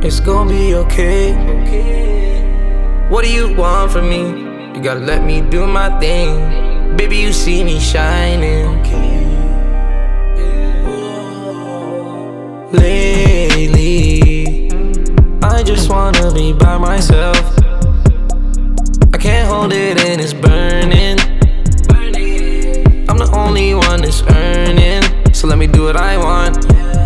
It's gonna be okay. What do you want from me? You gotta let me do my thing. Baby, you see me shining. Lately, I just wanna be by myself. I can't hold it and it's burning. I'm the only one that's earning, so let me do what I want.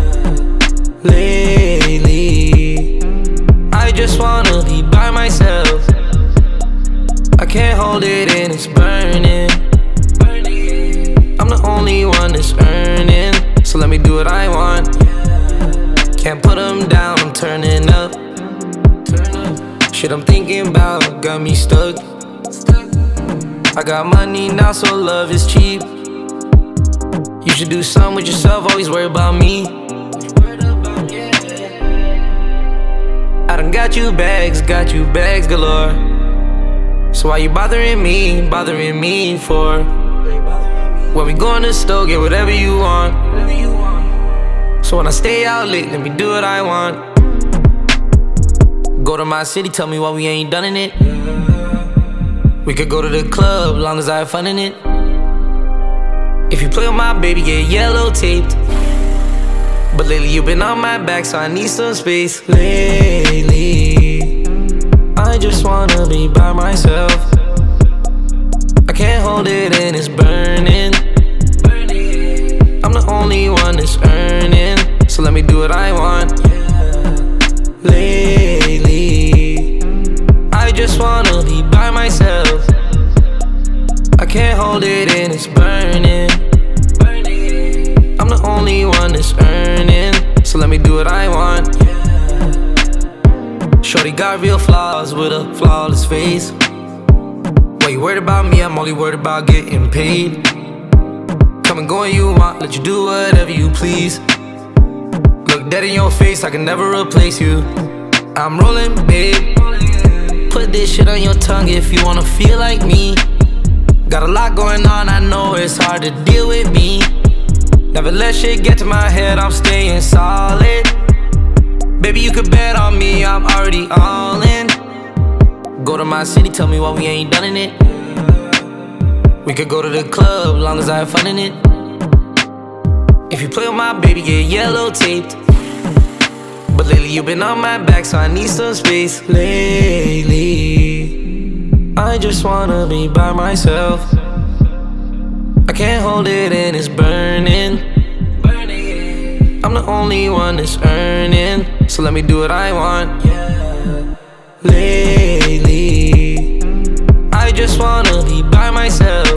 Lately, I just wanna be by myself. I can't hold it and it's burning. I'm the only one that's earning, so let me do what I want. Can't put them down, I'm turning up. Shit I'm thinking about got me stuck. I got money now, so love is cheap. You should do something with yourself, always worry about me. I done got you bags galore. So why you bothering me for? When we go in the store, get whatever you want. So when I stay out late, let me do what I want. Go to my city, tell me why we ain't done in it. We could go to the club, long as I have fun in it. If you play with my baby, get yellow taped. But lately you been on my back, so I need some space. Lately, I just wanna be by myself. I can't hold it and it's burning. I'm the only one that's earning, so let me do what I want. Lately, I just wanna be by myself. I can't hold it and it's burning. I'm the only one that's earning, so let me do what I want. Shorty got real flaws with a flawless face. Why you worried about me? I'm only worried about getting paid. Come and go when you want, let you do whatever you please. Look dead in your face, I can never replace you. I'm rolling, babe. Put this shit on your tongue if you wanna feel like me. Got a lot going on, I know it's hard to deal with me. Never let shit get to my head, I'm staying solid. Baby, you could bet on me, I'm already all in. Go to my city, tell me why we ain't done in it. We could go to the club, long as I have fun in it. If you play with my baby, get yellow taped. But lately you been on my back, so I need some space. Lately, I just wanna be by myself. I can't hold it and it's burning. I'm the only one that's earning, so let me do what I want. Lately, I just wanna be by myself.